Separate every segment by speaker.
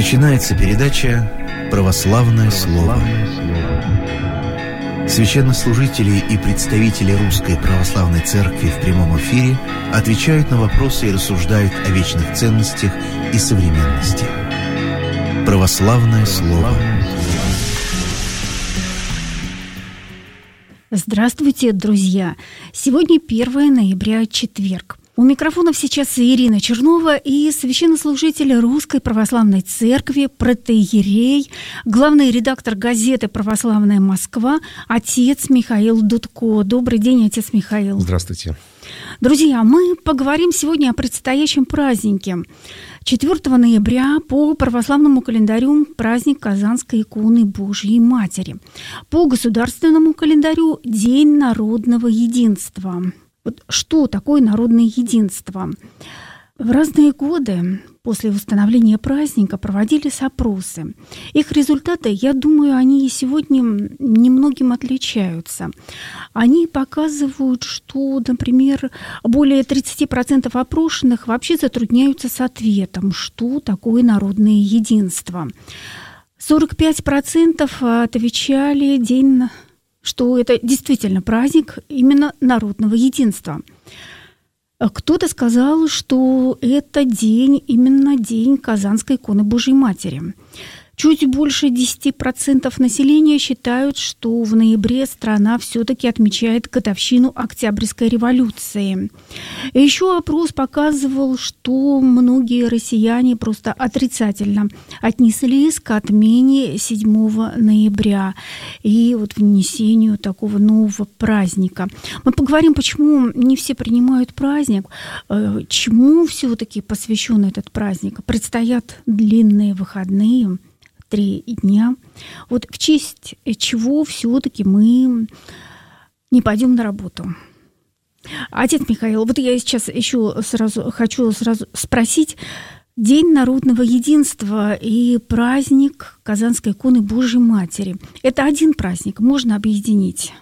Speaker 1: Начинается передача «Православное слово». Священнослужители и представители Русской Православной Церкви в прямом эфире отвечают на вопросы и рассуждают о вечных ценностях и современности. «Православное слово».
Speaker 2: Здравствуйте, друзья! Сегодня 1 ноября, четверг. У микрофонов сейчас Ирина Чернова и священнослужитель Русской Православной Церкви, протоиерей, главный редактор газеты «Православная Москва», отец Михаил Дудко. Добрый день, отец Михаил.
Speaker 3: Здравствуйте.
Speaker 2: Друзья, мы поговорим сегодня о предстоящем празднике. 4 ноября по православному календарю праздник Казанской иконы Божией Матери. По государственному календарю День народного единства. Вот что такое народное единство? В разные годы после установления праздника проводились опросы. Их результаты, я думаю, они и сегодня немногим отличаются. Они показывают, что, например, более 30% опрошенных вообще затрудняются с ответом, что такое народное единство. 45% отвечали что это действительно праздник именно народного единства. Кто-то сказал, что это именно день Казанской иконы Божией Матери. Чуть больше 10% населения считают, что в ноябре страна все-таки отмечает годовщину Октябрьской революции. Еще опрос показывал, что многие россияне просто отрицательно отнеслись к отмене 7 ноября и внесению такого нового праздника. Мы поговорим, почему не все принимают праздник, чему все-таки посвящен этот праздник. Предстоят длинные выходные, 3 дня. В честь чего все-таки мы не пойдем на работу. Отец Михаил, я сейчас еще хочу спросить. День народного единства и праздник Казанской иконы Божией Матери. Это один праздник, можно объединить?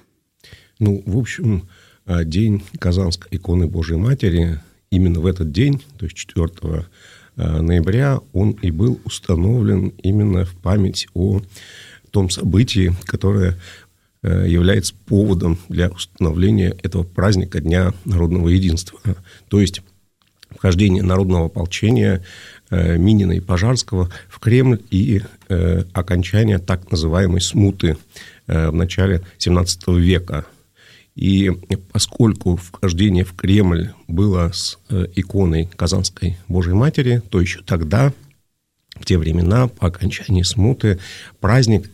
Speaker 3: В общем, День Казанской иконы Божией Матери, именно в этот день, то есть 4 ноября, он и был установлен именно в память о том событии, которое является поводом для установления этого праздника Дня народного единства. То есть вхождение народного ополчения Минина и Пожарского в Кремль и окончание так называемой смуты в начале XVII века. И поскольку вхождение в Кремль было с иконой Казанской Божией Матери, то еще тогда, в те времена, по окончании смуты, праздник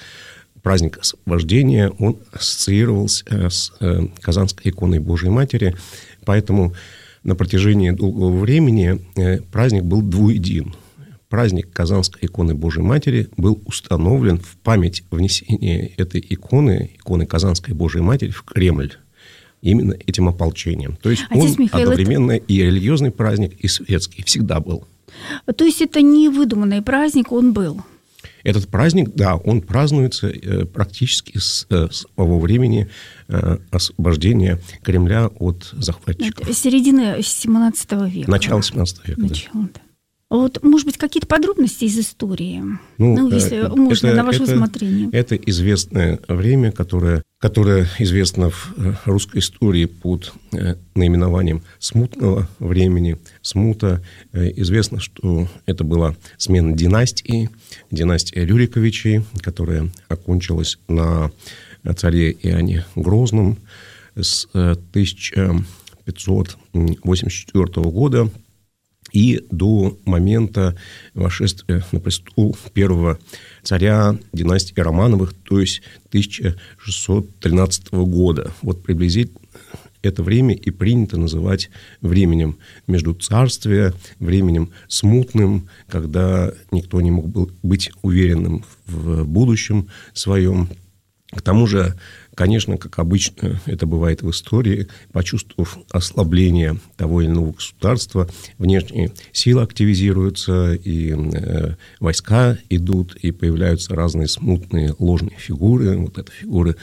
Speaker 3: освобождения, он ассоциировался с Казанской иконой Божией Матери, поэтому на протяжении долгого времени праздник был двуедин. Праздник Казанской иконы Божией Матери был установлен в память внесения этой иконы Казанской Божией Матери в Кремль именно этим ополчением. То есть он одновременно и религиозный праздник, и светский. Всегда был.
Speaker 2: То есть это не выдуманный праздник, он был?
Speaker 3: Этот праздник, да, он празднуется практически с того времени освобождения Кремля от захватчиков.
Speaker 2: Это середина XVII века.
Speaker 3: Начало XVII века,
Speaker 2: да. Может быть, какие-то подробности из истории? Если можно, на ваше усмотрение.
Speaker 3: Это известное время, которое известно в русской истории под наименованием смутного времени. Смута. Известно, что это была смена династия Рюриковичей, которая окончилась на царе Иоанне Грозном с 1584 года. И до момента восшествия на престол первого царя династии Романовых, то есть 1613 года. Приблизительно это время и принято называть временем междуцарствия, временем смутным, когда никто не мог быть уверенным в будущем своем. К тому же, конечно, как обычно это бывает в истории, почувствовав ослабление того или иного государства, внешние силы активизируются, и войска идут, и появляются разные смутные ложные фигуры. Это фигуры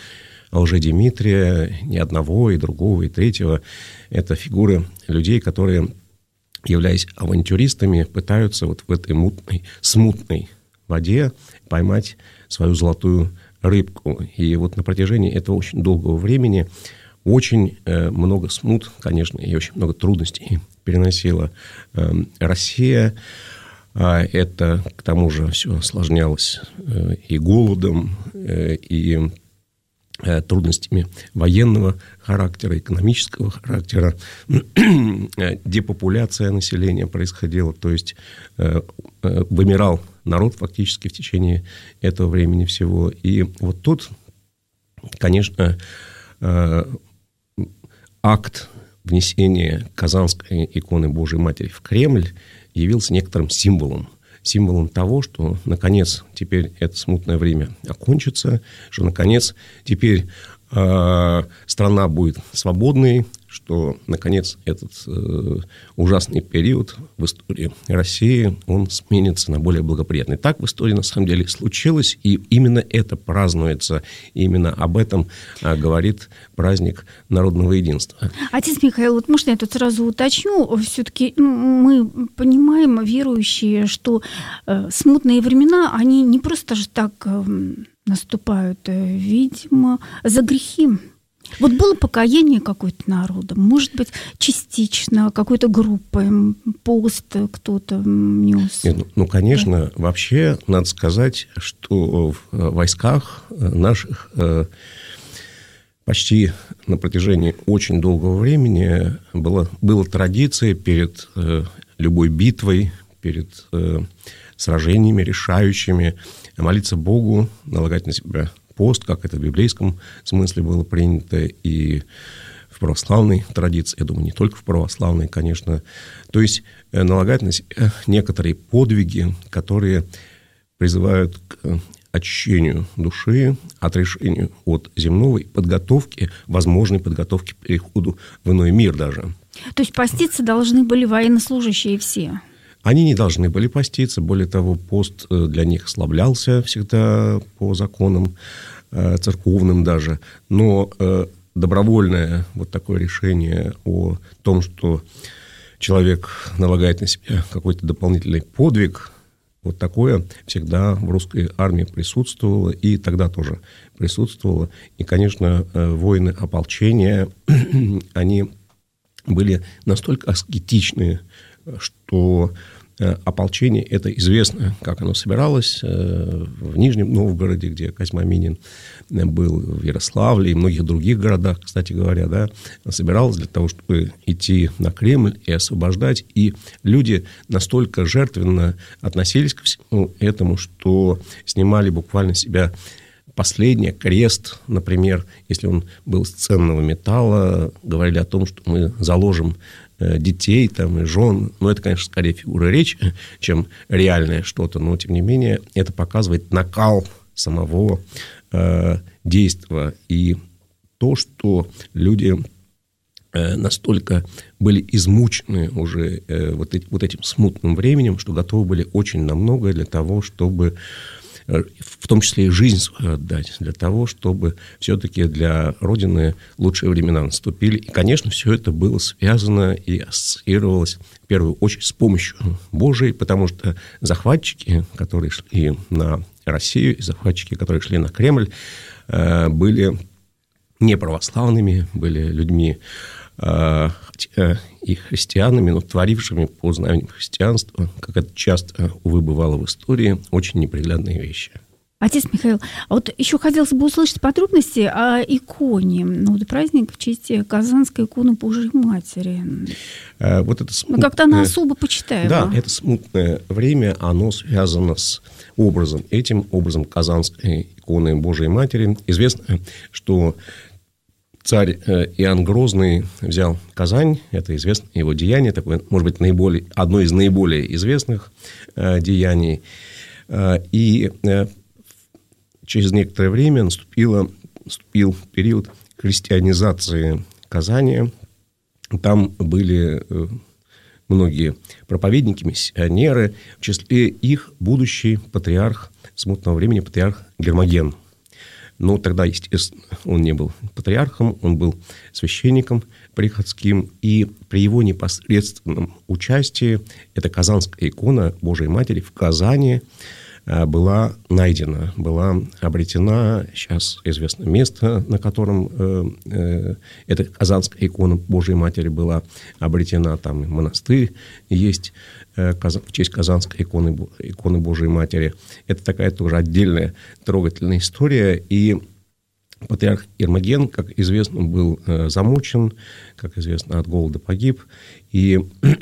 Speaker 3: Лжедимитрия, ни одного, и другого, и третьего. Это фигуры людей, которые являясь авантюристами, пытаются вот в этой смутной воде поймать свою золотую рыбку. И вот на протяжении этого очень долгого времени очень много смут, конечно, и очень много трудностей переносила Россия. Это, к тому же, все осложнялось и голодом, и трудностями военного характера, экономического характера. Депопуляция населения происходила, то есть вымирал народ фактически в течение этого времени всего. И вот тут, конечно, акт внесения Казанской иконы Божией Матери в Кремль явился некоторым символом того, что, наконец, теперь это смутное время окончится, что, наконец, теперь страна будет свободной, что, наконец, этот ужасный период в истории России, он сменится на более благоприятный. Так в истории, на самом деле, случилось, и именно это празднуется, именно об этом говорит праздник народного единства.
Speaker 2: Отец Михаил, вот можно я тут сразу уточню? Все-таки мы понимаем, верующие, что смутные времена, они не просто же так наступают, видимо, за грехи. Вот было покаяние какое-то народа, может быть, частично, какой-то группой, пост кто-то нес.
Speaker 3: Конечно, да. Вообще, надо сказать, что в войсках наших почти на протяжении очень долгого времени была традиция перед любой битвой, перед сражениями решающими молиться Богу, налагать на себя пост, как это в библейском смысле было принято и в православной традиции, я думаю, не только в православной, конечно. То есть налагать на себя некоторые подвиги, которые призывают к очищению души, отрешению от земного и возможной подготовки к переходу в иной мир даже.
Speaker 2: То есть поститься должны были военнослужащие все?
Speaker 3: Они не должны были поститься, более того, пост для них ослаблялся всегда по законам церковным даже, но добровольное вот такое решение о том, что человек налагает на себя какой-то дополнительный подвиг, вот такое всегда в русской армии присутствовало, и тогда тоже присутствовало. И, конечно, воины ополчения, они были настолько аскетичны, что ополчение, это известно, как оно собиралось в Нижнем Новгороде, где Козьма Минин был, в Ярославле и многих других городах, кстати говоря, да, собиралось для того, чтобы идти на Кремль и освобождать. И люди настолько жертвенно относились ко всему этому, что снимали буквально с себя последний крест, например, если он был из ценного металла, говорили о том, что мы заложим детей там, и жен. Но это, конечно, скорее фигура речи, чем реальное что-то. Но, тем не менее, это показывает накал самого действия. И то, что люди настолько были измучены уже вот этим смутным временем, что готовы были очень на многое для того, чтобы в том числе и жизнь свою отдать, для того, чтобы все-таки для Родины лучшие времена наступили. И, конечно, все это было связано и ассоциировалось в первую очередь с помощью Божией, потому что захватчики, которые шли на Россию, и захватчики, которые шли на Кремль, были не православными, были людьми и христианами, но творившими по знамению христианства, как это часто, увы, бывало в истории, очень неприглядные вещи.
Speaker 2: Отец Михаил, а вот еще хотелось бы услышать подробности о иконе. Вот праздник в честь Казанской иконы Божией Матери.
Speaker 3: Вот это
Speaker 2: как-то она особо почитаема.
Speaker 3: Да, это смутное время, оно связано с образом. Этим образом Казанской иконы Божией Матери. Известно, что царь Иоанн Грозный взял Казань, это известно его деяние, такое, может быть, одно из наиболее известных деяний. И через некоторое время наступил период христианизации Казани. Там были многие проповедники, миссионеры, в числе их будущий патриарх смутного времени, патриарх Гермоген. Но тогда, естественно, он не был патриархом, он был священником приходским. И при его непосредственном участии эта казанская икона Божией Матери в Казани была найдена, была обретена. Сейчас известно место, на котором эта казанская икона Божией Матери была обретена. Там и монастырь есть в честь казанской иконы Божией Матери. Это такая тоже отдельная трогательная история. И патриарх Гермоген, как известно, был замучен, как известно, от голода погиб. И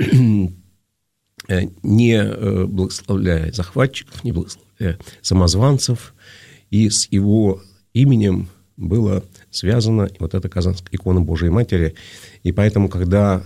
Speaker 3: не благословляя захватчиков, не благословляя самозванцев, и с его именем была связана вот эта казанская икона Божией Матери. И поэтому, когда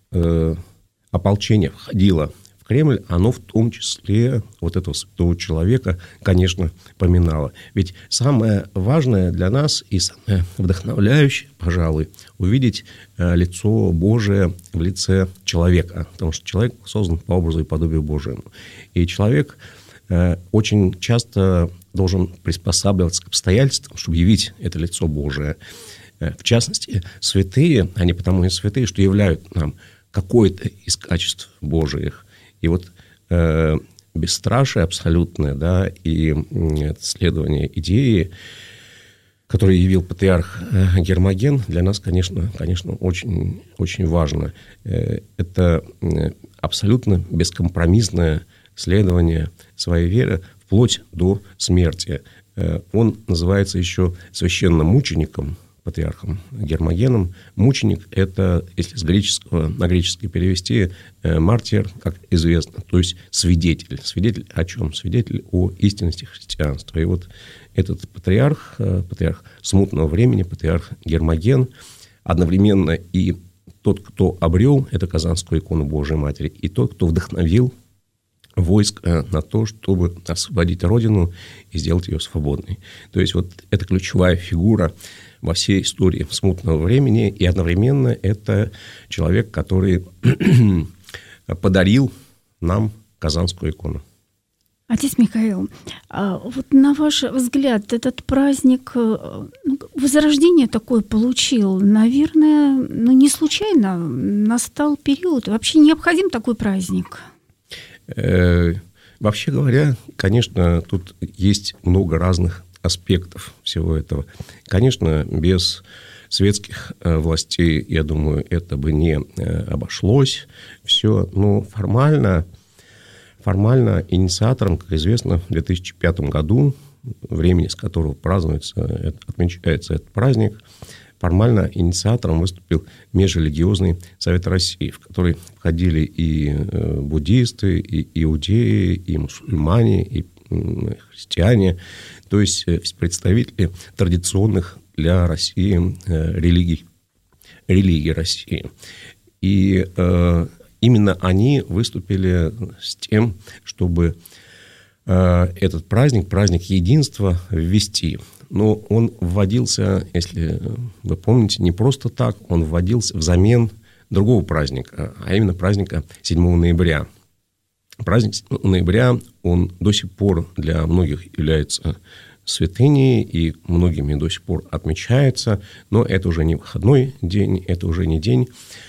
Speaker 3: ополчение входило в Кремль, оно в том числе вот этого святого человека, конечно, поминало. Ведь самое важное для нас и самое вдохновляющее, пожалуй, увидеть лицо Божие в лице человека. Потому что человек создан по образу и подобию Божьему. И человек очень часто должен приспосабливаться к обстоятельствам, чтобы явить это лицо Божие. В частности, святые, они потому и святые, что являют нам какое-то из качеств Божиих. И вот бесстрашие абсолютное, да, и следование идеи, которую явил патриарх Гермоген, для нас, конечно, очень, очень важно. Это абсолютно бескомпромиссное следование своей веры вплоть до смерти. Он называется еще священномучеником, патриархом Гермогеном. Мученик – это, если с греческого на греческий перевести, мартир, как известно, то есть свидетель. Свидетель о чем? Свидетель о истинности христианства. И вот этот патриарх смутного времени, патриарх Гермоген, одновременно и тот, кто обрел эту казанскую икону Божией Матери, и тот, кто вдохновил войско на то, чтобы освободить Родину и сделать ее свободной. То есть вот это ключевая фигура во всей истории смутного времени, и одновременно это человек, который подарил нам казанскую икону.
Speaker 2: Отец Михаил, вот на ваш взгляд, этот праздник Возрождение такое получил, наверное, не случайно настал период. Вообще необходим такой праздник?
Speaker 3: Вообще говоря, конечно, тут есть много разных аспектов всего этого. Конечно, без светских властей, я думаю, это бы не обошлось все. Но формально инициатором, как известно, в 2005 году, времени, с которого отмечается этот праздник, формально инициатором выступил Межрелигиозный совет России, в который входили и буддисты, и иудеи, и мусульмане, и христиане, то есть представители традиционных для России религий России. И именно они выступили с тем, чтобы этот праздник единства ввести. Но он вводился, если вы помните, не просто так, он вводился взамен другого праздника, а именно праздника 7 ноября. Праздник 7 ноября, он до сих пор для многих является святыней, и многими до сих пор отмечается, но это уже не выходной день, это уже не день,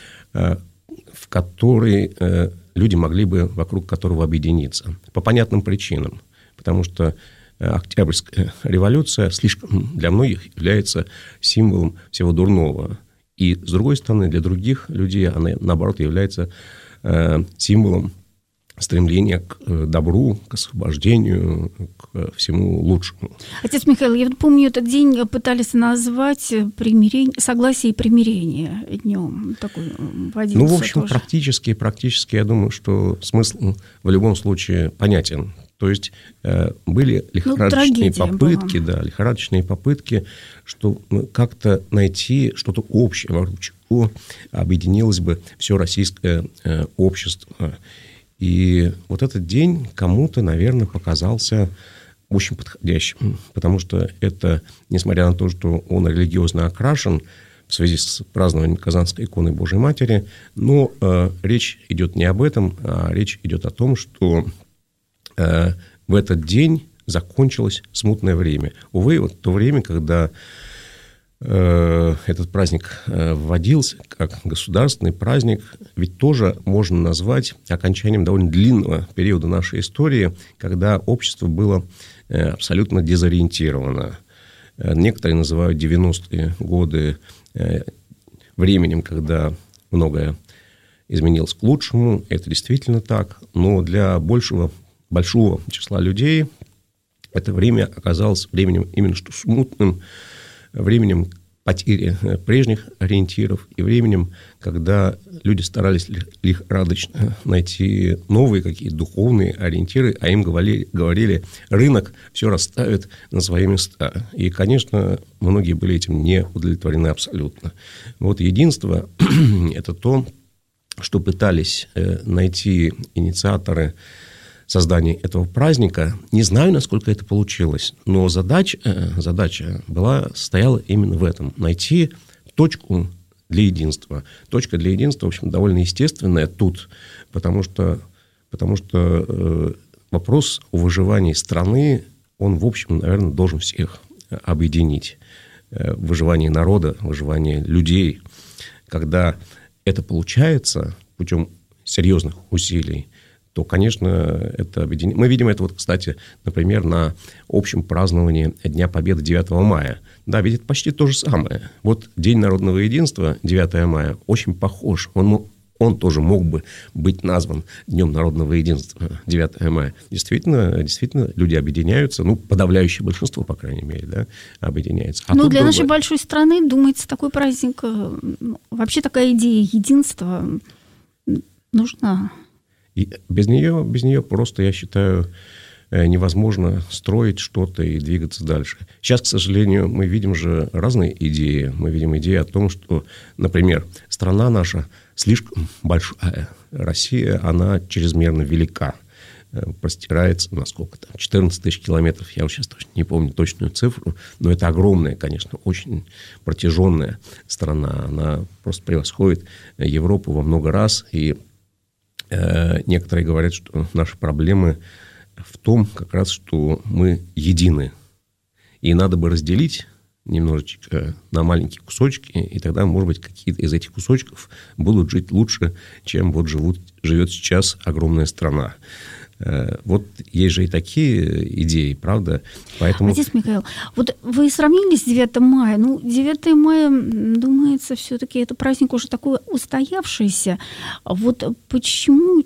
Speaker 3: в который люди могли бы вокруг которого объединиться. По понятным причинам. Потому что Октябрьская революция слишком для многих является символом всего дурного. И, с другой стороны, для других людей она, наоборот, является символом стремления к добру, к освобождению, к всему лучшему.
Speaker 2: Отец Михаил, я помню, этот день пытались назвать согласие и примирение днем. Такой вводился.
Speaker 3: В общем, тоже. Практически, я думаю, что смысл в любом случае понятен. То есть были лихорадочные попытки, что как-то найти что-то общее, вокруг чего объединилось бы все российское общество. И вот этот день кому-то, наверное, показался очень подходящим, потому что это, несмотря на то, что он религиозно окрашен в связи с празднованием Казанской иконы Божией Матери, но речь идет не об этом, а речь идет о том, что в этот день закончилось смутное время. Увы, вот то время, когда этот праздник вводился как государственный праздник, ведь тоже можно назвать окончанием довольно длинного периода нашей истории, когда общество было абсолютно дезориентировано. Некоторые называют 90-е годы временем, когда многое изменилось к лучшему. Это действительно так. Но для большого числа людей это время оказалось временем именно что смутным, временем потери прежних ориентиров и временем, когда люди старались лихорадочно найти новые какие-то духовные ориентиры, а им говорили, рынок все расставит на свои места. И, конечно, многие были этим не удовлетворены абсолютно. Вот единство – это то, что пытались найти инициаторы создания этого праздника. Не знаю, насколько это получилось, но задача состояла именно в этом. Найти точку для единства. Точка для единства, в общем, довольно естественная тут, потому что вопрос о выживании страны, он, в общем, наверное, должен всех объединить. Выживание народа, выживание людей. Когда это получается путем серьезных усилий, то, конечно, это объединяет. Мы видим это, вот, кстати, например, на общем праздновании Дня Победы 9 мая. Да, ведь это почти то же самое. Вот День народного единства 9 мая очень похож. Он тоже мог бы быть назван Днем народного единства 9 мая. Действительно, люди объединяются, подавляющее большинство, по крайней мере, да, объединяется.
Speaker 2: Но для нашей большой страны, думается, такой праздник, вообще такая идея единства нужна.
Speaker 3: И без нее просто, я считаю, невозможно строить что-то и двигаться дальше. Сейчас, к сожалению, мы видим же разные идеи. Мы видим идеи о том, что, например, страна наша слишком большая. Россия, она чрезмерно велика. Простирается на сколько там? 14 тысяч километров. Я сейчас точно не помню точную цифру. Но это огромная, конечно, очень протяженная страна. Она просто превосходит Европу во много раз. И некоторые говорят, что наши проблемы в том, как раз, что мы едины. И надо бы разделить немножечко на маленькие кусочки, и тогда, может быть, какие-то из этих кусочков будут жить лучше, чем вот живет сейчас огромная страна. Вот есть же и такие идеи, правда? Поэтому...
Speaker 2: Отец Михаил, вот вы сравнили с 9 мая. 9 мая, думается, все-таки это праздник уже такой устоявшийся. Вот почему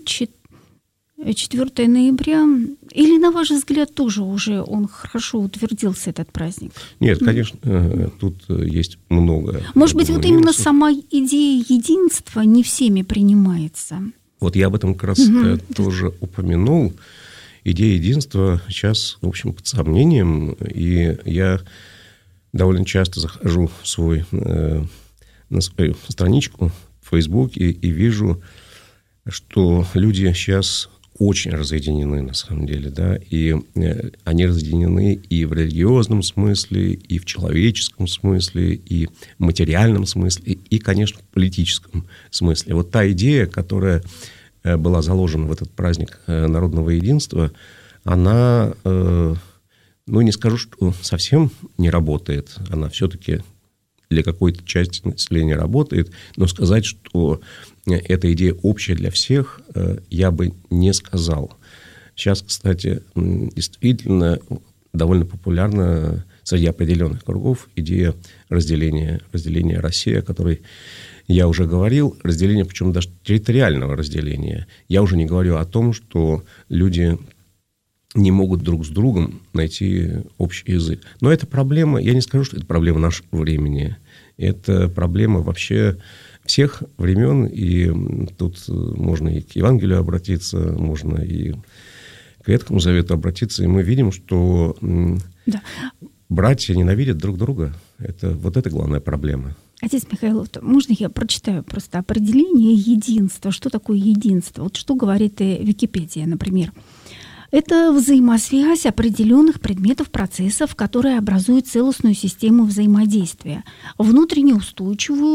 Speaker 2: 4 ноября, или, на ваш взгляд, тоже уже он хорошо утвердился, этот праздник?
Speaker 3: Нет, конечно, тут есть много.
Speaker 2: Может быть, вот именно сама идея единства не всеми принимается?
Speaker 3: Вот я об этом как раз тоже упомянул. Идея единства сейчас, в общем, под сомнением. И я довольно часто захожу на свою страничку в Фейсбуке и вижу, что люди сейчас очень разъединены, на самом деле, да, и они разъединены и в религиозном смысле, и в человеческом смысле, и в материальном смысле, и, конечно, в политическом смысле. Вот та идея, которая была заложена в этот праздник народного единства, она, не скажу, что совсем не работает, она все-таки для какой-то части населения работает, но сказать, что эта идея общая для всех, я бы не сказал. Сейчас, кстати, действительно довольно популярна среди определенных кругов идея разделения России, о которой я уже говорил, разделение, причем даже территориального разделения. Я уже не говорю о том, что люди не могут друг с другом найти общий язык. Но это проблема, я не скажу, что это проблема нашего времени. Это проблема вообще всех времен. И тут можно и к Евангелию обратиться, можно и к Ветхому Завету обратиться. И мы видим, что братья ненавидят друг друга. Это главная проблема.
Speaker 2: Отец Михаил, можно я прочитаю просто определение единства? Что такое единство? Вот что говорит Википедия, например. Это взаимосвязь определенных предметов, процессов, которые образуют целостную систему взаимодействия, внутренне устойчивую,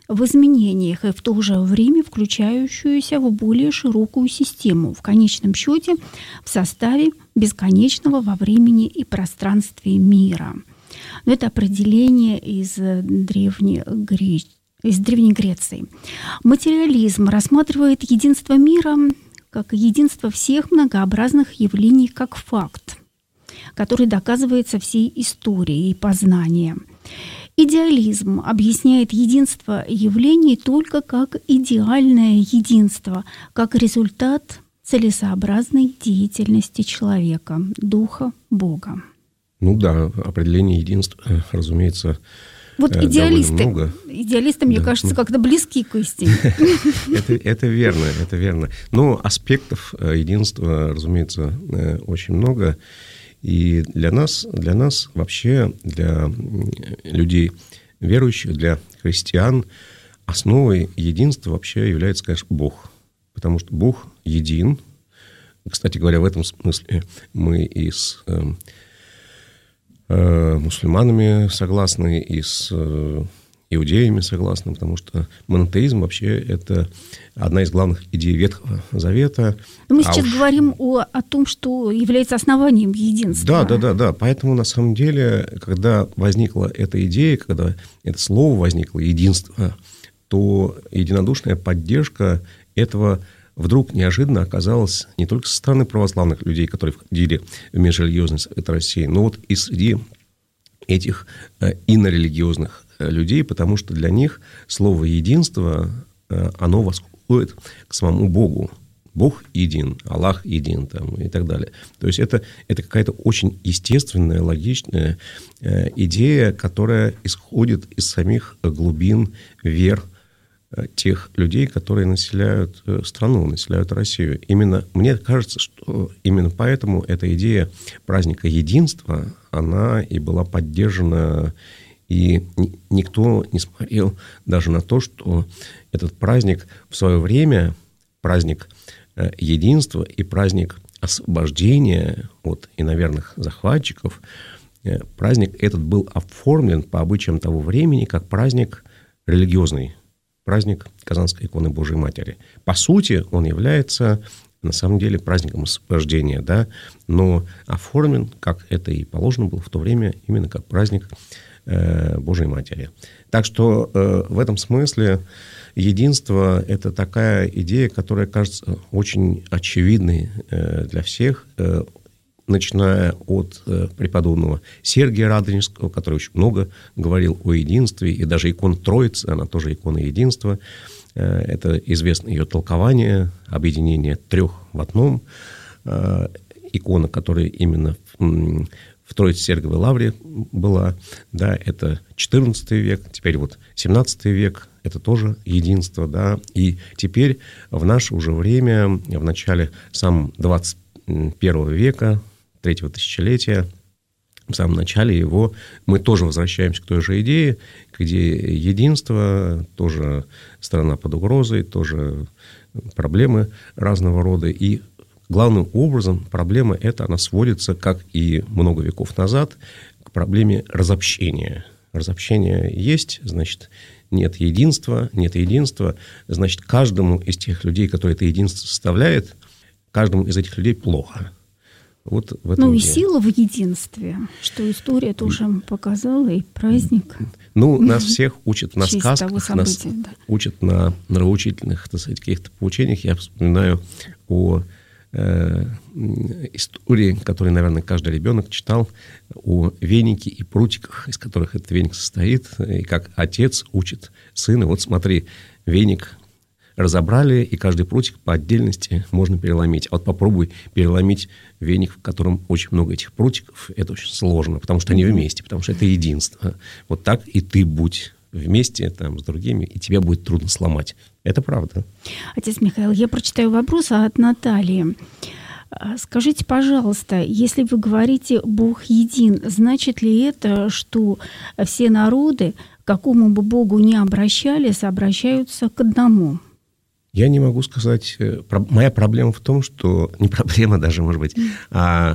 Speaker 2: в изменениях и в то же время включающуюся в более широкую систему, в конечном счете в составе бесконечного во времени и пространстве мира. Но это определение из Древней Греции. Материализм рассматривает единство мира как единство всех многообразных явлений как факт, который доказывается всей историей и познанием. Идеализм объясняет единство явлений только как идеальное единство, как результат целесообразной деятельности человека, духа Бога.
Speaker 3: Ну да, определение единства, разумеется,
Speaker 2: вот идеалисты, мне кажется, как-то близки к истине.
Speaker 3: Это верно. Но аспектов единства, разумеется, очень много. И для нас вообще, для людей верующих, для христиан, основой единства вообще является, конечно, Бог. Потому что Бог един. Кстати говоря, в этом смысле мы и с мусульманами согласны, и с иудеями согласны, потому что монотеизм вообще это одна из главных идей Ветхого Завета.
Speaker 2: Но мы сейчас говорим о том, что является основанием единства.
Speaker 3: Да. Поэтому, на самом деле, когда возникла эта идея, когда это слово возникло, единство, то единодушная поддержка этого вдруг неожиданно оказалась не только со стороны православных людей, которые входили в Межрелигиозный совет России, но вот и среди этих инорелигиозных людей, потому что для них слово «единство», оно восходит к самому Богу. Бог един, Аллах един и так далее. То есть это какая-то очень естественная, логичная идея, которая исходит из самих глубин вер тех людей, которые населяют страну, населяют Россию. Мне кажется, что именно поэтому эта идея праздника единства, она и была поддержана, и никто не смотрел даже на то, что этот праздник в свое время, праздник единства и праздник освобождения от иноверных захватчиков, праздник этот был оформлен по обычаям того времени как праздник религиозный, праздник Казанской иконы Божией Матери. По сути, он является, на самом деле, праздником освобождения, да, но оформлен, как это и положено было в то время, именно как праздник Божией Матери. Так что в этом смысле единство – это такая идея, которая кажется очень очевидной для всех, начиная от преподобного Сергия Радонежского, который очень много говорил о единстве, и даже икона Троицы, она тоже икона единства. Это известно ее толкование, объединение трех в одном. Икона, которая именно в Троице-Сергиевой лавре была, да, это XIV век, теперь вот XVII век, это тоже единство, да, и теперь в наше уже время, в начале самого 21 века, третьего тысячелетия, в самом начале его, мы тоже возвращаемся к той же идее, где единство, тоже страна под угрозой, тоже проблемы разного рода, и главным образом проблема эта, она сводится, как и много веков назад, к проблеме разобщения. Разобщение есть, значит, нет единства, значит, каждому из тех людей, которые это единство составляет, каждому из этих людей плохо. Вот в этом
Speaker 2: и сила в единстве, что история тоже показала, и праздник.
Speaker 3: Нас всех учат на сказках, нас учат на нравоучительных, так сказать, каких-то поучениях. Я вспоминаю о истории, которые, наверное, каждый ребенок читал, о венике и прутиках, из которых этот веник состоит, и как отец учит сына. Вот смотри, веник разобрали, и каждый прутик по отдельности можно переломить. А вот попробуй переломить веник, в котором очень много этих прутиков. Это очень сложно, потому что они вместе, потому что это единство. Вот так и ты будь вместе там, с другими, и тебя будет трудно сломать. Это правда.
Speaker 2: Отец Михаил, я прочитаю вопрос от Натальи. Скажите, пожалуйста, если вы говорите «Бог един», значит ли это, что все народы, к какому бы Богу ни обращались, обращаются к одному?
Speaker 3: Я не могу сказать... Моя проблема в том, что... Не проблема даже, может быть, а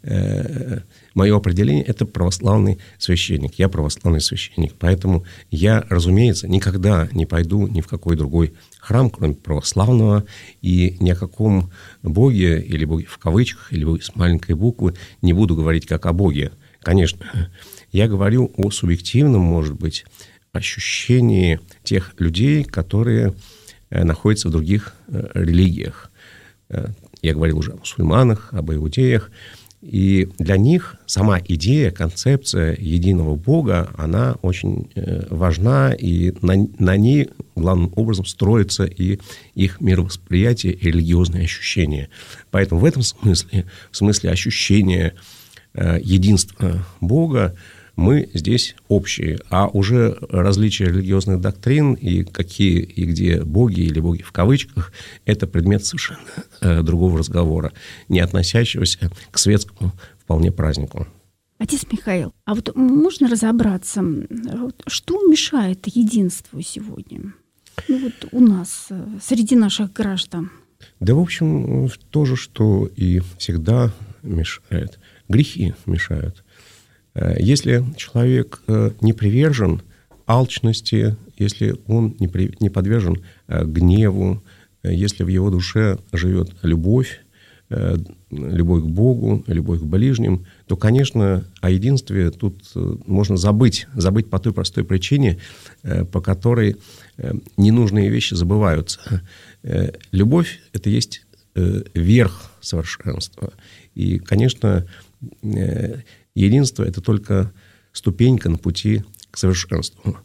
Speaker 3: мое определение – это православный священник. Я православный священник. Поэтому я, разумеется, никогда не пойду ни в какой другой храм, кроме православного, и ни о каком Боге, или Боге в кавычках, или Боге с маленькой буквы, не буду говорить как о Боге. Конечно, я говорю о субъективном, может быть, ощущении тех людей, которые находятся в других религиях. Я говорил уже о мусульманах, об иудеях. И для них сама идея, концепция единого Бога, она очень важна, и на ней главным образом строится и их мировосприятие, и религиозные ощущения. Поэтому в этом смысле, в смысле ощущения единства Бога, мы здесь общие, а уже различия религиозных доктрин и какие и где боги или боги в кавычках – это предмет совершенно другого разговора, не относящегося к светскому вполне празднику.
Speaker 2: Отец Михаил, а вот можно разобраться, что мешает единству сегодня? У нас, среди наших граждан.
Speaker 3: Да, в общем, то же, что и всегда мешает. Грехи мешают. Если человек не привержен алчности, если он не подвержен гневу, если в его душе живет любовь к Богу, любовь к ближним, то, конечно, о единстве тут можно забыть по той простой причине, по которой ненужные вещи забываются. Любовь – это есть верх совершенства. И, конечно, единство – это только ступенька на пути к совершенству.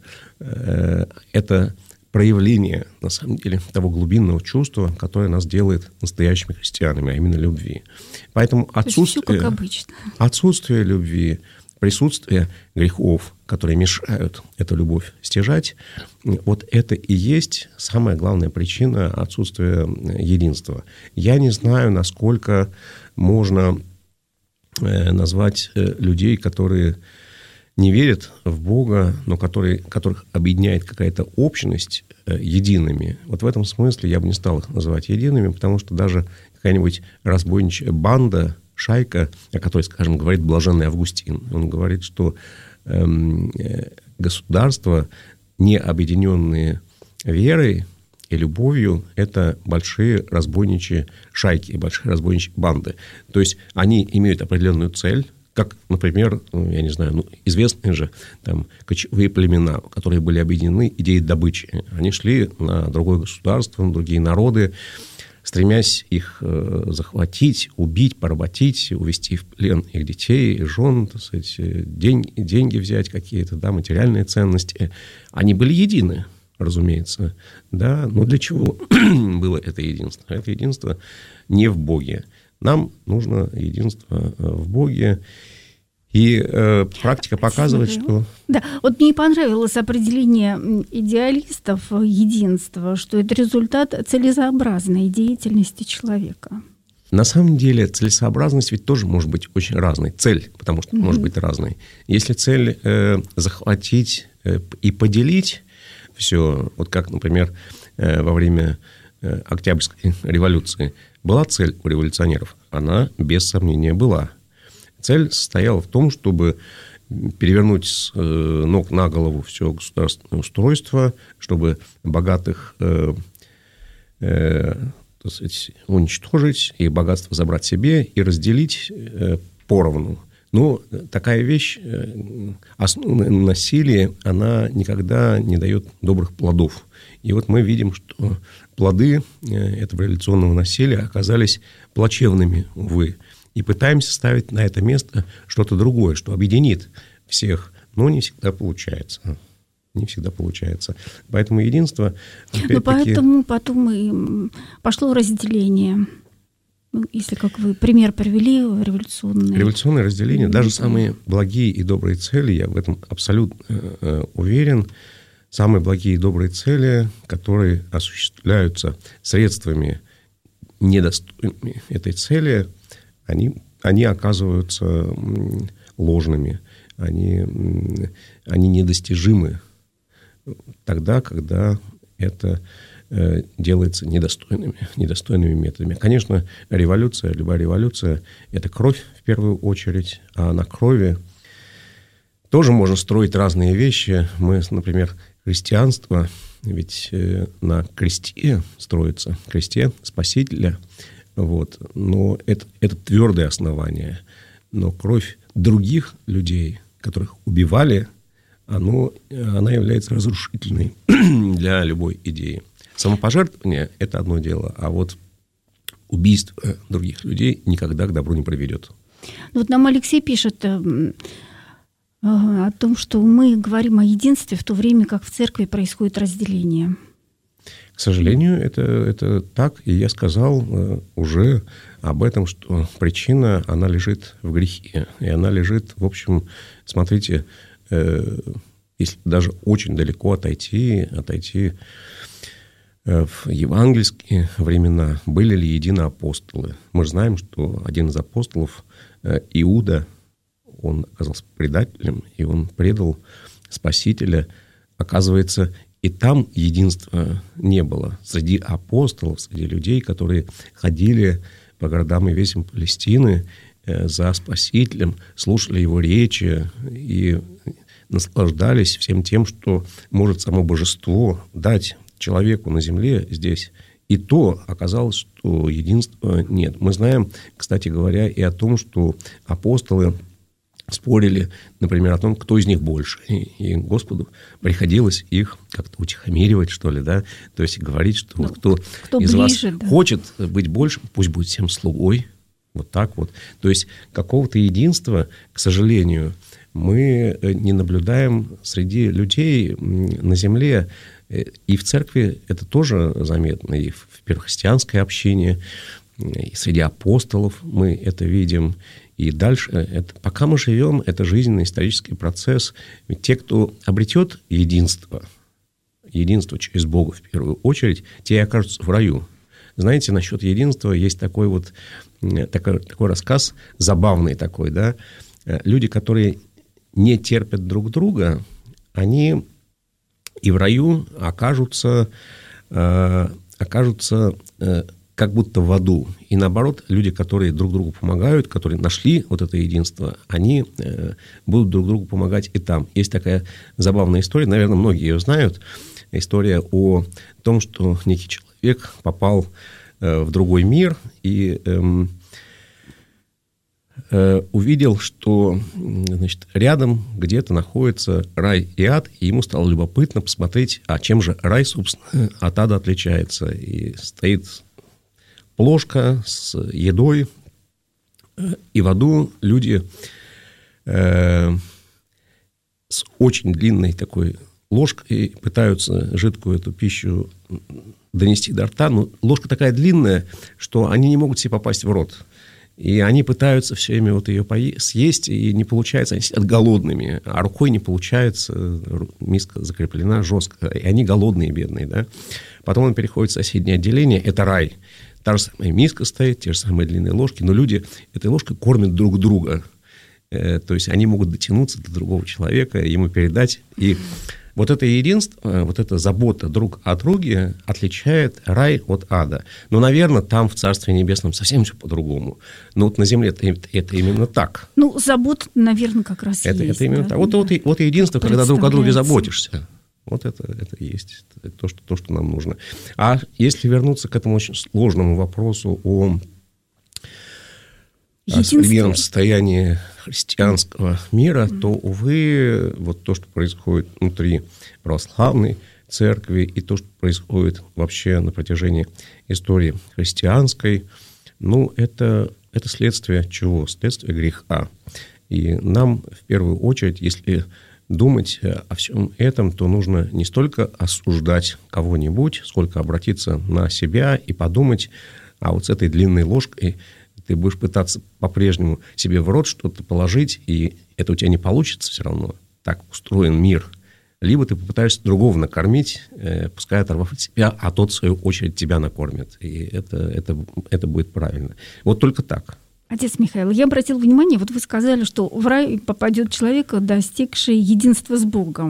Speaker 3: Это проявление, на самом деле, того глубинного чувства, которое нас делает настоящими христианами, а именно любви. Поэтому отсутствие любви, присутствие грехов, которые мешают эту любовь стяжать, вот это и есть самая главная причина отсутствия единства. Я не знаю, насколько можно назвать людей, которые не верят в Бога, но которых объединяет какая-то общность, едиными. Вот в этом смысле я бы не стал их называть едиными, потому что даже какая-нибудь разбойничья банда, шайка, о которой, скажем, говорит блаженный Августин, он говорит, что государства, не объединенные верой и любовью, это большие разбойничьи шайки, большие разбойничьи банды. То есть они имеют определенную цель, как, например, я не знаю, известные же там кочевые племена, которые были объединены идеей добычи. Они шли на другое государство, на другие народы, стремясь их захватить, убить, поработить, увести в плен их детей, жен, так сказать, деньги взять какие-то, да, материальные ценности. Они были едины, разумеется, да, но для чего было это единство? Это единство не в Боге. Нам нужно единство в Боге. И практика показывает, что...
Speaker 2: Да, вот мне понравилось определение идеалистов единства, что это результат целесообразной деятельности человека.
Speaker 3: На самом деле целесообразность ведь тоже может быть очень разной. Цель, потому что может быть разной. Если цель захватить и поделить все, вот как, например, во время Октябрьской революции, была цель у революционеров? Она, без сомнения, была. Цель состояла в том, чтобы перевернуть с ног на голову все государственное устройство, чтобы богатых так сказать, уничтожить, и богатство забрать себе и разделить поровну. Но такая вещь, основанная на насилии, она никогда не дает добрых плодов. И вот мы видим, что плоды этого революционного насилия оказались плачевными, увы. И пытаемся ставить на это место что-то другое, что объединит всех, но не всегда получается. Не всегда получается. Поэтому единство...
Speaker 2: Поэтому потом и пошло разделение. Если, как вы пример привели, революционное...
Speaker 3: Революционное разделение, даже самые благие и добрые цели, я в этом абсолютно уверен, самые благие и добрые цели, которые осуществляются средствами недостойными этой цели, они оказываются ложными, они недостижимы тогда, когда это делается недостойными методами. Конечно, любая революция – это кровь в первую очередь, а на крови тоже можно строить разные вещи. Мы, например, христианство, ведь на кресте строится, кресте Спасителя, вот. Но это твердое основание. Но кровь других людей, которых убивали, она является разрушительной для любой идеи. Самопожертвование – это одно дело, а вот убийство других людей никогда к добру не приведет.
Speaker 2: Вот нам Алексей пишет о том, что мы говорим о единстве в то время, как в церкви происходит разделение.
Speaker 3: К сожалению, это так, и я сказал уже об этом, что причина, она лежит в грехе, и она лежит, в общем, смотрите, если даже очень далеко отойти в евангельские времена, были ли едины апостолы? Мы же знаем, что один из апостолов, Иуда, он оказался предателем, и он предал Спасителя. Оказывается, и там единства не было. Среди апостолов, среди людей, которые ходили по городам и весям Палестины за Спасителем, слушали его речи и наслаждались всем тем, что может само божество дать человеку на земле здесь. И то оказалось, что единства нет. Мы знаем, кстати говоря, и о том, что апостолы спорили, например, о том, кто из них больше. И Господу приходилось их как-то утихомиривать, что ли, да? То есть говорить, что вот кто из ближе, вас хочет быть больше, пусть будет всем слугой. Вот так вот. То есть какого-то единства, к сожалению, мы не наблюдаем среди людей на земле. И в церкви это тоже заметно, и в первохристианской общине, и среди апостолов мы это видим. И дальше, пока мы живем, это жизненный исторический процесс. Ведь те, кто обретет единство через Бога в первую очередь, те и окажутся в раю. Знаете, насчет единства есть такой рассказ, забавный такой, да. Люди, которые не терпят друг друга, они и в раю окажутся как будто в аду. И наоборот, люди, которые друг другу помогают, которые нашли вот это единство, они будут друг другу помогать и там. Есть такая забавная история, наверное, многие ее знают. История о том, что некий человек попал в другой мир и увидел, что, значит, рядом где-то находится рай и ад, и ему стало любопытно посмотреть, а чем же рай, собственно, от ада отличается. И стоит плошка с едой, и в аду люди с очень длинной такой ложкой пытаются жидкую эту пищу донести до рта, но ложка такая длинная, что они не могут себе попасть в рот. И они пытаются все время вот ее съесть, и не получается, они сидят голодными, а рукой не получается, миска закреплена жестко, и они голодные, бедные, да. Потом он переходит в соседнее отделение, это рай. Та же самая миска стоит, те же самые длинные ложки, но люди этой ложкой кормят друг друга. То есть они могут дотянуться до другого человека, ему передать. И вот это единство, вот эта забота друг о друге отличает рай от ада. Но, наверное, там в Царстве Небесном совсем все по-другому. Но вот на земле это именно так.
Speaker 2: Ну, забота, наверное, как раз есть.
Speaker 3: Это именно так. Вот единство, когда друг о друге заботишься. Вот это есть то, что нам нужно. А если вернуться к этому очень сложному вопросу о современном состоянии христианского мира, то, увы, вот то, что происходит внутри православной церкви, и то, что происходит вообще на протяжении истории христианской, это следствие чего? Следствие греха. И нам, в первую очередь, если думать о всем этом, то нужно не столько осуждать кого-нибудь, сколько обратиться на себя и подумать, а вот с этой длинной ложкой ты будешь пытаться по-прежнему себе в рот что-то положить, и это у тебя не получится все равно. Так устроен мир. Либо ты попытаешься другого накормить, пускай оторвав от себя, а тот, в свою очередь, тебя накормит. И это будет правильно. Вот только так.
Speaker 2: Отец Михаил, я обратил внимание, вот вы сказали, что в рай попадет человек, достигший единства с Богом.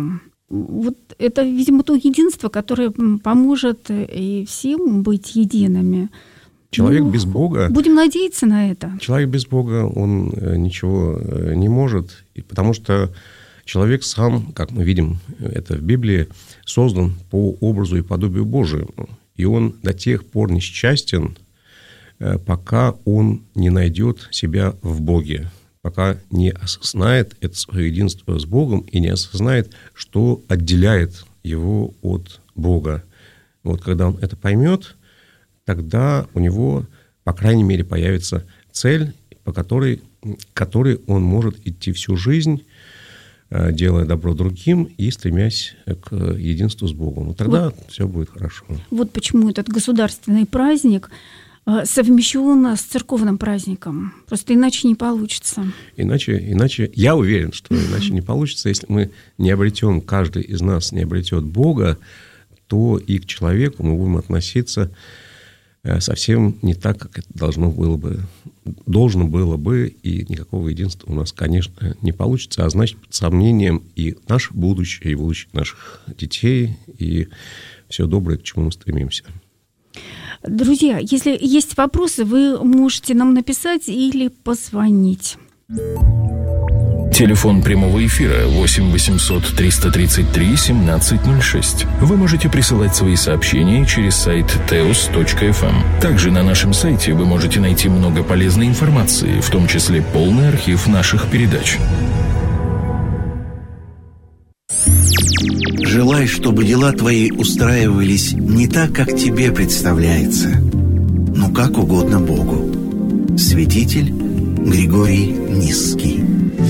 Speaker 2: вот это, видимо, то единство, которое поможет и всем быть едиными.
Speaker 3: Человек без Бога...
Speaker 2: Будем надеяться на это.
Speaker 3: Человек без Бога, он ничего не может, потому что человек сам, как мы видим это в Библии, создан по образу и подобию Божьему. И он до тех пор несчастен, пока он не найдет себя в Боге, пока не осознает это свое единство с Богом и не осознает, что отделяет его от Бога. Вот когда он это поймет, тогда у него, по крайней мере, появится цель, по которой он может идти всю жизнь, делая добро другим и стремясь к единству с Богом. Вот тогда все будет хорошо. Вот
Speaker 2: почему этот государственный праздник совмещен с церковным праздником. Просто иначе не получится.
Speaker 3: Иначе, я уверен, что иначе не получится. Если мы не обретем, каждый из нас не обретет Бога, то и к человеку мы будем относиться совсем не так, как это должно было бы, и никакого единства у нас, конечно, не получится, а значит, под сомнением и наше будущее, и будущее наших детей, и все доброе, к чему мы стремимся.
Speaker 2: Друзья, если есть вопросы, вы можете нам написать или позвонить.
Speaker 4: Телефон прямого эфира 8 800 333 1706. Вы можете присылать свои сообщения через сайт teos.fm. Также на нашем сайте вы можете найти много полезной информации, в том числе полный архив наших передач.
Speaker 1: Желай, чтобы дела твои устраивались не так, как тебе представляется, но как угодно Богу. Святитель Григорий Низкий.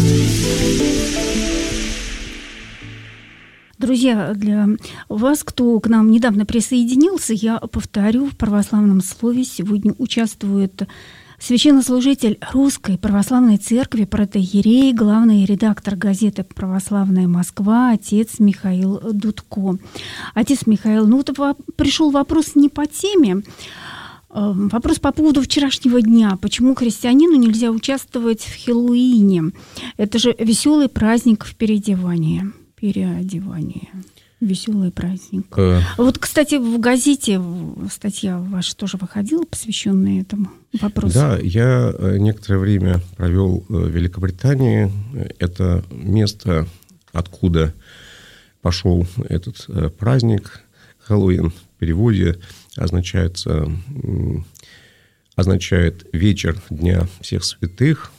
Speaker 2: Друзья, для вас, кто к нам недавно присоединился, я повторю, в православном слове сегодня участвует священнослужитель Русской Православной Церкви, протоиерей, главный редактор газеты «Православная Москва», отец Михаил Дудко. Отец Михаил, пришел вопрос не по теме, вопрос по поводу вчерашнего дня. Почему христианину нельзя участвовать в Хэллоуине? Это же веселый праздник в переодевании. Веселый праздник. Вот, кстати, в газете статья ваша тоже выходила, посвященная этому вопросу.
Speaker 3: Да, я некоторое время провел в Великобритании. Это место, откуда пошел этот праздник. Хэллоуин в переводе означает вечер Дня всех святых.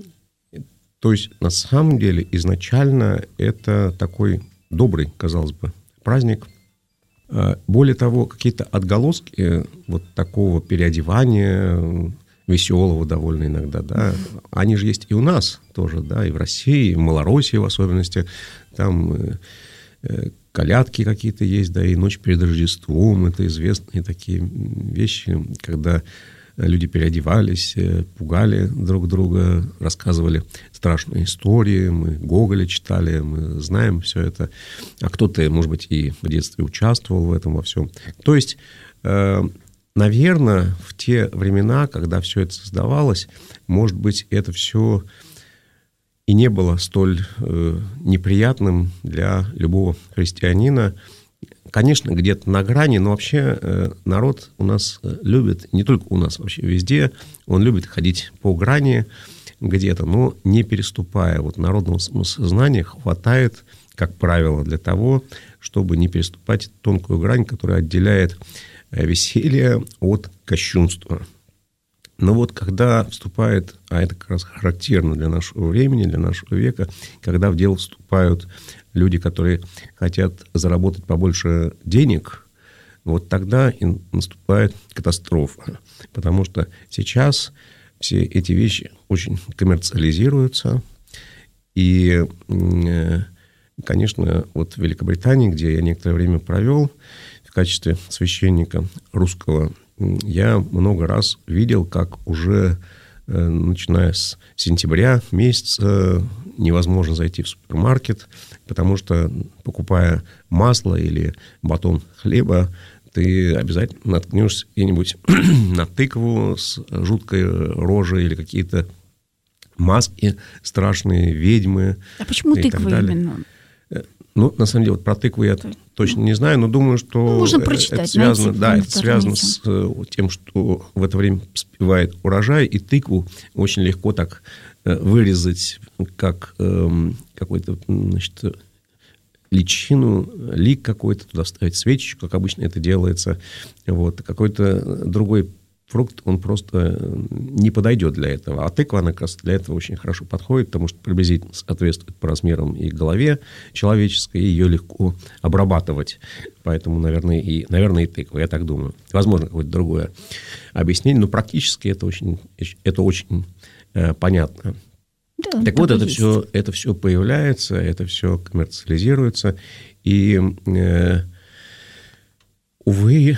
Speaker 3: То есть, на самом деле, изначально это такой добрый, казалось бы, праздник. Более того, какие-то отголоски вот такого переодевания, веселого довольно иногда, да, они же есть и у нас тоже, да, и в России, и в Малороссии в особенности. Там колядки какие-то есть, да, и ночь перед Рождеством. Это известные такие вещи, когда люди переодевались, пугали друг друга, рассказывали страшные истории. Мы Гоголя читали, мы знаем все это. А кто-то, может быть, и в детстве участвовал в этом во всем. То есть, наверное, в те времена, когда все это создавалось, может быть, это все и не было столь неприятным для любого христианина. Конечно, где-то на грани, но вообще народ у нас любит, не только у нас, вообще везде, он любит ходить по грани где-то, но не переступая. Вот народного самосознания хватает, как правило, для того, чтобы не переступать тонкую грань, которая отделяет веселье от кощунства. Но вот когда вступает, а это как раз характерно для нашего времени, для нашего века, когда в дело вступают люди, которые хотят заработать побольше денег, вот тогда и наступает катастрофа. Потому что сейчас все эти вещи очень коммерциализируются. И, конечно, вот в Великобритании, где я некоторое время провел в качестве священника русского, я много раз видел, как уже начиная с сентября месяца невозможно зайти в супермаркет, потому что, покупая масло или батон хлеба, ты обязательно наткнешься где-нибудь на тыкву с жуткой рожей или какие-то маски страшные, ведьмы.
Speaker 2: А почему тыква именно?
Speaker 3: Ну, на самом деле, вот про тыкву я точно не знаю, но думаю, что
Speaker 2: можно прочитать,
Speaker 3: это связано, это связано с тем, что в это время поспевает урожай, и тыкву очень легко так вырезать, как какой-то, значит, личину, лик какой-то, туда ставить свечечку, как обычно это делается. Вот. Какой-то другой фрукт, он просто не подойдет для этого. А тыква, она как раз для этого очень хорошо подходит, потому что приблизительно соответствует по размерам и голове человеческой, и ее легко обрабатывать. Поэтому, наверное, и тыква, я так думаю. Возможно, какое-то другое объяснение, но практически это очень понятно. Да, так вот, это все появляется, это все коммерциализируется, и, увы,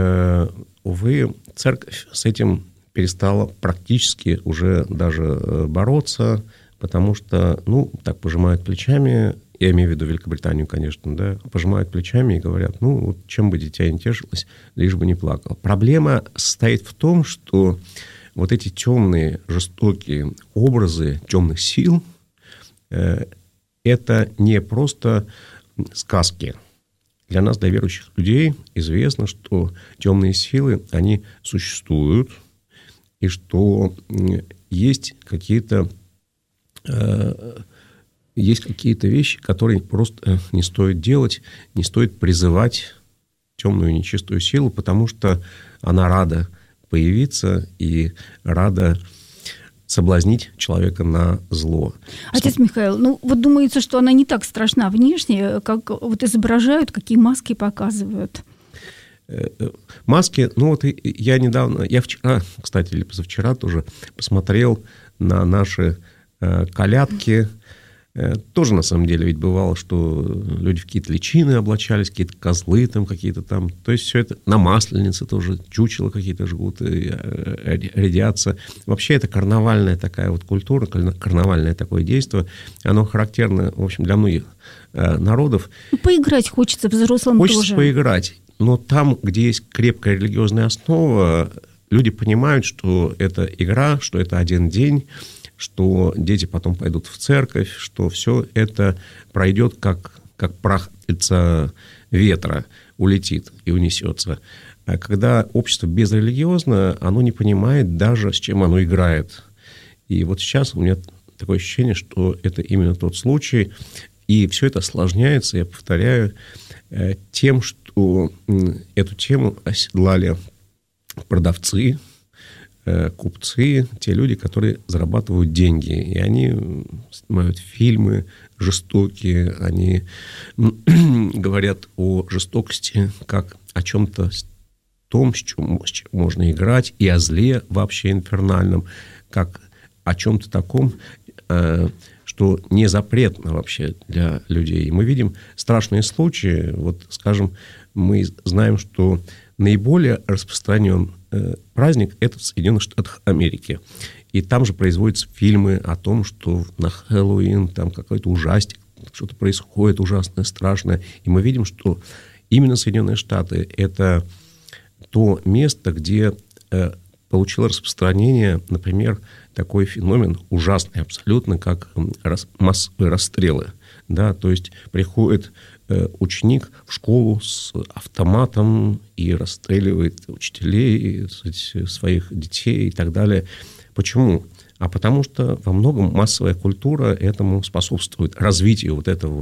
Speaker 3: церковь с этим перестала практически уже даже бороться, потому что, так пожимают плечами, я имею в виду Великобританию, конечно, да, пожимают плечами и говорят, чем бы дитя не тешилось, лишь бы не плакало. Проблема состоит в том, что вот эти темные, жестокие образы темных сил – это не просто сказки. Для нас, для верующих людей, известно, что темные силы, они существуют, и что есть какие-то вещи, которые просто не стоит делать, не стоит призывать темную нечистую силу, потому что она рада появиться и рада соблазнить человека на зло.
Speaker 2: Отец Михаил, вот думается, что она не так страшна внешне, как вот изображают, какие маски показывают.
Speaker 3: Маски, я вчера, кстати, или позавчера тоже посмотрел на наши колядки. Тоже, на самом деле, ведь бывало, что люди в какие-то личины облачались, какие-то козлы там какие-то там. То есть, все это на Масленице тоже чучело какие-то жгут, рядятся. Вообще, это карнавальная такая вот культура, карнавальное такое действие. Оно характерно, в общем, для многих народов.
Speaker 2: Поиграть хочется взрослым тоже.
Speaker 3: Хочется поиграть. Но там, где есть крепкая религиозная основа, люди понимают, что это игра, что это один день, что дети потом пойдут в церковь, что все это пройдет, как прах лица ветра, улетит и унесется. А когда общество безрелигиозно, оно не понимает даже, с чем оно играет. И вот сейчас у меня такое ощущение, что это именно тот случай, и все это осложняется, я повторяю, тем, что эту тему оседлали продавцы, купцы, те люди, которые зарабатывают деньги. И они снимают фильмы жестокие, они говорят о жестокости как о чем-то том, с чем можно играть, и о зле вообще инфернальном, как о чем-то таком, что не запретно вообще для людей. И мы видим страшные случаи. Вот, скажем, мы знаем, что наиболее распространен праздник – это в Соединенных Штатах Америки. И там же производятся фильмы о том, что на Хэллоуин там какой-то ужастик, что-то происходит ужасное, страшное. И мы видим, что именно Соединенные Штаты – это то место, где получил распространение, например, такой феномен ужасный абсолютно, как массовые расстрелы. Да? То есть приходит ученик в школу с автоматом и расстреливает учителей, своих детей и так далее. Почему? А потому что во многом массовая культура этому способствует, развитию вот этого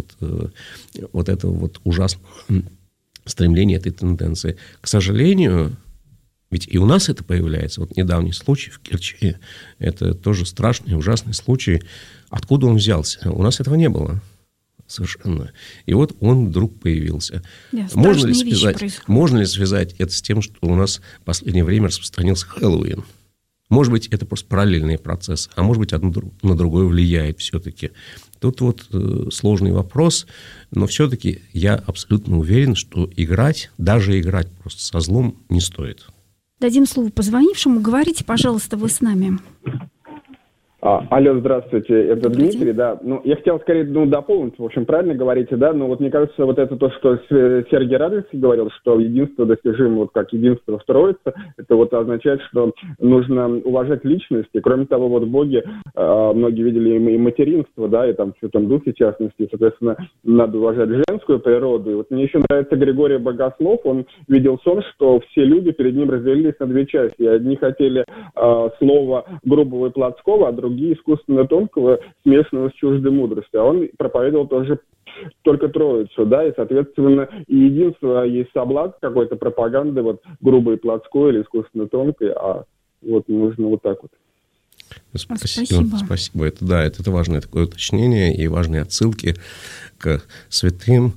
Speaker 3: ужасного стремления, этой тенденции. К сожалению, ведь и у нас это появляется. Вот недавний случай в Керчи, это тоже страшный, ужасный случай. Откуда он взялся? У нас этого не было. Совершенно. И вот он вдруг появился. Да, можно ли связать это с тем, что у нас в последнее время распространился Хэллоуин? Может быть, это просто параллельный процесс, а может быть, одно на другое влияет все-таки. Тут вот сложный вопрос, но все-таки я абсолютно уверен, что даже играть просто со злом не стоит.
Speaker 2: Дадим слово позвонившему. Говорите, пожалуйста, вы с нами.
Speaker 5: Алло, здравствуйте, это Дмитрий, да. Ну, я хотел скорее, дополнить, в общем, правильно говорите, да, но вот мне кажется, вот это то, что Сергий Радонежский говорил, что единство достижимо, вот как единство в Троице, это вот означает, что нужно уважать личности. Кроме того, вот в Боге многие видели и материнство, да, и там в Святом Духе, в частности, и, соответственно, надо уважать женскую природу. И вот мне еще нравится Григорий Богослов, он видел сон, что все люди перед ним разделились на две части. Одни хотели слова грубого и плотского, а другие искусственно тонкого, смешанного с чуждой мудростью. А он проповедовал тоже только Троицу, да, и, соответственно, и единство есть соблазн какой-то пропаганды, вот, грубой и плотской или искусственно тонкой, а вот нужно вот так вот.
Speaker 3: Спасибо. Это важное такое уточнение и важные отсылки к святым.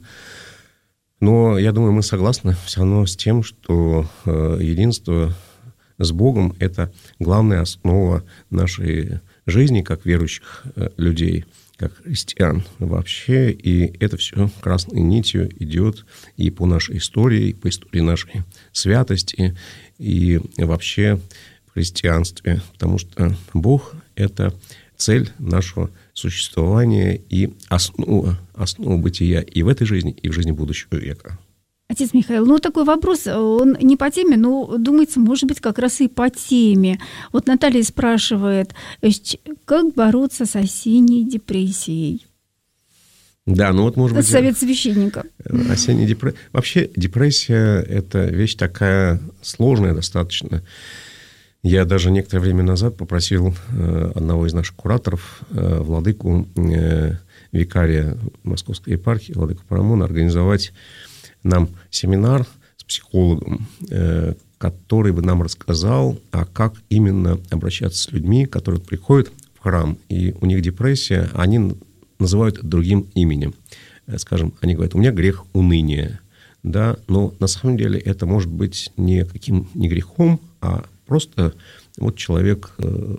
Speaker 3: Но я думаю, мы согласны все равно с тем, что единство с Богом – это главная основа нашей жизни, как верующих людей, как христиан вообще. И это все красной нитью идет и по нашей истории, и по истории нашей святости, и вообще в христианстве. Потому что Бог – это цель нашего существования и основа бытия и в этой жизни, и в жизни будущего века.
Speaker 2: Отец Михаил, такой вопрос, он не по теме, но, думается, может быть, как раз и по теме. Вот Наталья спрашивает, как бороться с осенней депрессией?
Speaker 3: Да, может быть...
Speaker 2: Совет священника.
Speaker 3: Осенняя депрессия... Вообще, депрессия – это вещь такая сложная достаточно. Я даже некоторое время назад попросил одного из наших кураторов, владыку, викария Московской епархии, владыку Парамона, организовать нам семинар с психологом, который бы нам рассказал, как именно обращаться с людьми, которые приходят в храм, и у них депрессия, они называют это другим именем. Скажем, они говорят, у меня грех уныния, да, но на самом деле это может быть не грехом, а просто вот человек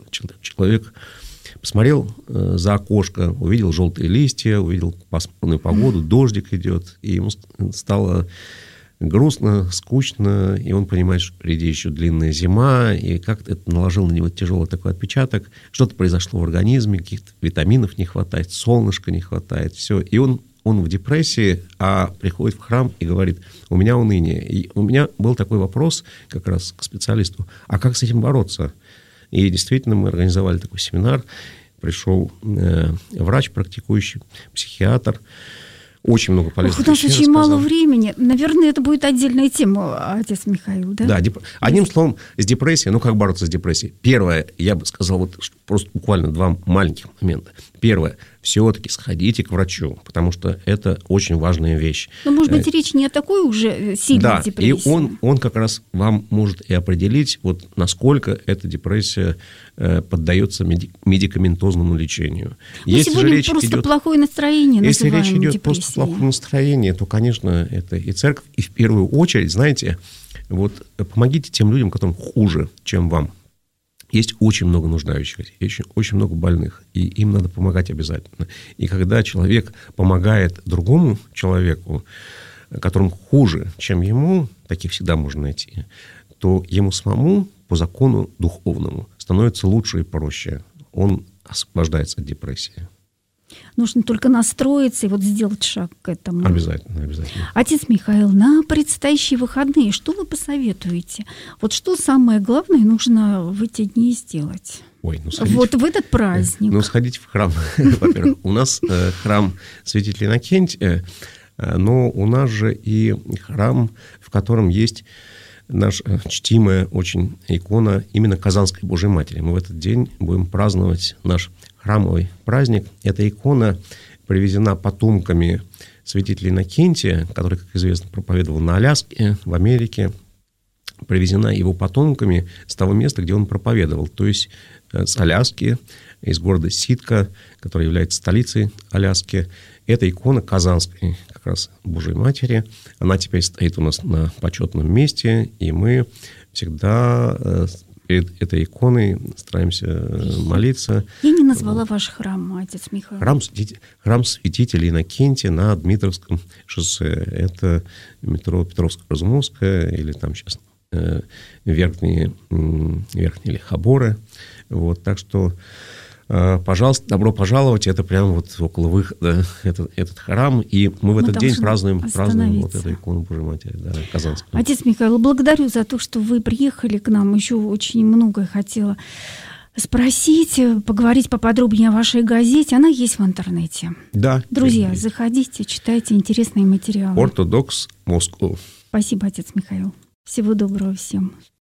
Speaker 3: посмотрел за окошко, увидел желтые листья, увидел пасмурную погоду, дождик идет, и ему стало грустно, скучно, и он понимает, что впереди еще длинная зима, и как-то это наложило на него тяжелый такой отпечаток. Что-то произошло в организме, каких-то витаминов не хватает, солнышка не хватает, все. И он в депрессии, а приходит в храм и говорит, у меня уныние. И у меня был такой вопрос как раз к специалисту, а как с этим бороться? И действительно мы организовали такой семинар, пришел врач, практикующий, психиатр, очень много полезных вещей рассказал. У нас очень
Speaker 2: мало времени. Наверное, это будет отдельная тема, отец Михаил, да?
Speaker 3: Да, одним словом, с депрессией, как бороться с депрессией? Первое, я бы сказал, просто буквально два маленьких момента. Первое, все-таки сходите к врачу, потому что это очень важная вещь.
Speaker 2: Но, может быть, речь не о такой уже сильной депрессии.
Speaker 3: Да, и он как раз вам может и определить, насколько эта депрессия поддается медикаментозному лечению.
Speaker 2: Если сегодня речь просто идет, плохое настроение,
Speaker 3: если речь идет
Speaker 2: депрессией.
Speaker 3: Просто о плохом настроении, то, конечно, это и церковь, и в первую очередь, знаете, помогите тем людям, которым хуже, чем вам. Есть очень много нуждающихся, очень много больных, и им надо помогать обязательно. И когда человек помогает другому человеку, которому хуже, чем ему, таких всегда можно найти, то ему самому по закону духовному становится лучше и проще. Он освобождается от депрессии.
Speaker 2: Нужно только настроиться и сделать шаг к этому.
Speaker 3: Обязательно.
Speaker 2: Отец Михаил, на предстоящие выходные что вы посоветуете? Что самое главное нужно в эти дни сделать? В этот праздник.
Speaker 3: Сходите в храм. Во-первых, у нас храм святителя Иннокентия, но у нас же и храм, в котором есть наша чтимая очень икона именно Казанской Божьей Матери. Мы в этот день будем праздновать наш храмовый праздник. Эта икона привезена потомками святителя Иннокентия, который, как известно, проповедовал на Аляске, в Америке. Привезена его потомками с того места, где он проповедовал, то есть с Аляски, из города Ситка, который является столицей Аляски. Эта икона Казанской как раз Божьей Матери, она теперь стоит у нас на почетном месте, и мы всегда перед этой иконой стараемся молиться.
Speaker 2: Я не назвала ваш храм, отец Михаил.
Speaker 3: Храм святителя Иннокентия на Дмитровском шоссе. Это метро Петровско-Разумовское, или там сейчас верхние Лихоборы. Так что пожалуйста, добро пожаловать. Это прямо вот около выхода этот храм. И мы в этот день празднуем вот эту икону Божией Матери, да, Казанскую.
Speaker 2: Отец Михаил, благодарю за то, что вы приехали к нам. Еще очень многое хотела спросить, поговорить поподробнее о вашей газете. Она есть в интернете.
Speaker 3: Да.
Speaker 2: Друзья, заходите, читайте интересные материалы.
Speaker 3: Ортодокс Москва.
Speaker 2: Спасибо, отец Михаил. Всего доброго всем.